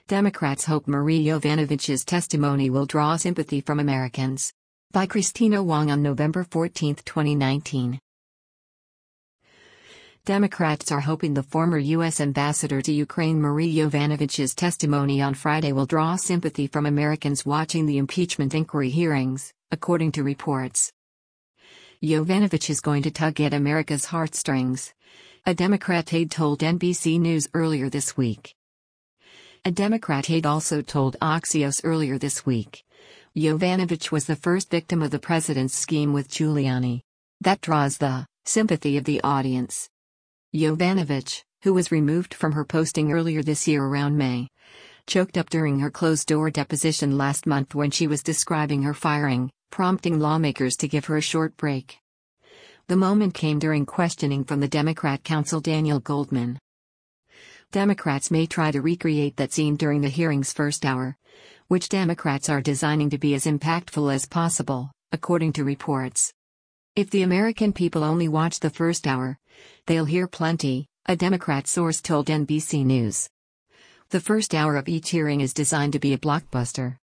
Democrats hope Marie Yovanovitch's testimony will draw sympathy from Americans. By Christina Wong on November 14, 2019. Democrats are hoping the former U.S. ambassador to Ukraine Marie Yovanovitch's testimony on Friday will draw sympathy from Americans watching the impeachment inquiry hearings, according to reports. Yovanovitch is going to tug at America's heartstrings, a Democrat aide told NBC News earlier this week. A Democrat aide also told Axios earlier this week. Yovanovitch was the first victim of the president's scheme with Giuliani. That draws the sympathy of the audience. Yovanovitch, who was removed from her posting earlier this year around May, choked up during her closed-door deposition last month when she was describing her firing, prompting lawmakers to give her a short break. The moment came during questioning from the Democrat counsel Daniel Goldman. Democrats may try to recreate that scene during the hearing's first hour, which Democrats are designing to be as impactful as possible, according to reports. If the American people only watch the first hour, they'll hear plenty, a Democrat source told NBC News. The first hour of each hearing is designed to be a blockbuster.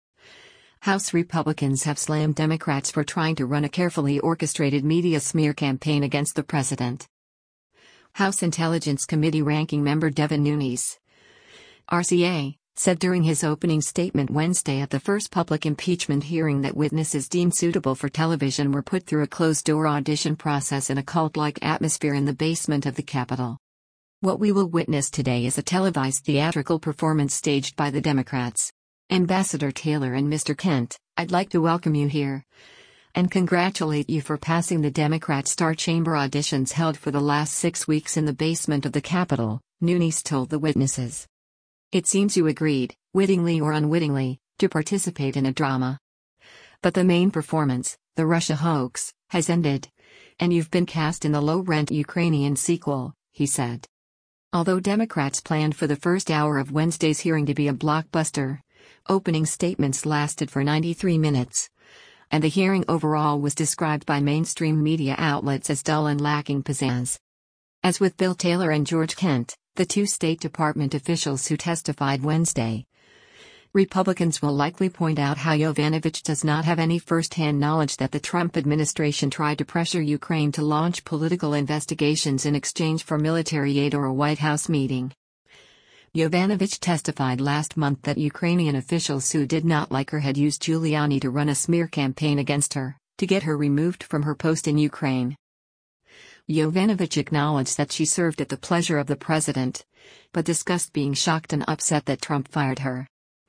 House Republicans have slammed Democrats for trying to run a carefully orchestrated media smear campaign against the president. House Intelligence Committee Ranking Member Devin Nunes, RCA, said during his opening statement Wednesday at the first public impeachment hearing that witnesses deemed suitable for television were put through a closed-door audition process in a cult-like atmosphere in the basement of the Capitol. What we will witness today is a televised theatrical performance staged by the Democrats. Ambassador Taylor and Mr. Kent, I'd like to welcome you here and congratulate you for passing the Democrat Star Chamber auditions held for the last 6 weeks in the basement of the Capitol, Nunes told the witnesses. It seems you agreed, wittingly or unwittingly, to participate in a drama. But the main performance, the Russia hoax, has ended, and you've been cast in the low-rent Ukrainian sequel, he said. Although Democrats planned for the first hour of Wednesday's hearing to be a blockbuster, opening statements lasted for 93 minutes, and the hearing overall was described by mainstream media outlets as dull and lacking pizzazz. As with Bill Taylor and George Kent, the two State Department officials who testified Wednesday, Republicans will likely point out how Yovanovitch does not have any first-hand knowledge that the Trump administration tried to pressure Ukraine to launch political investigations in exchange for military aid or a White House meeting. Yovanovitch testified last month that Ukrainian officials who did not like her had used Giuliani to run a smear campaign against her, to get her removed from her post in Ukraine. Yovanovitch acknowledged that she served at the pleasure of the president, but discussed being shocked and upset that Trump fired her.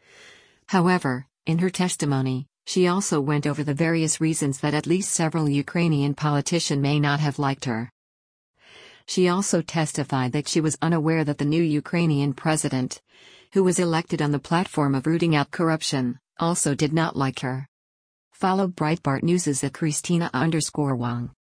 However, in her testimony, she also went over the various reasons that at least several Ukrainian politicians may not have liked her. She also testified that she was unaware that the new Ukrainian president, who was elected on the platform of rooting out corruption, also did not like her. Follow Breitbart News at Christina_Wong.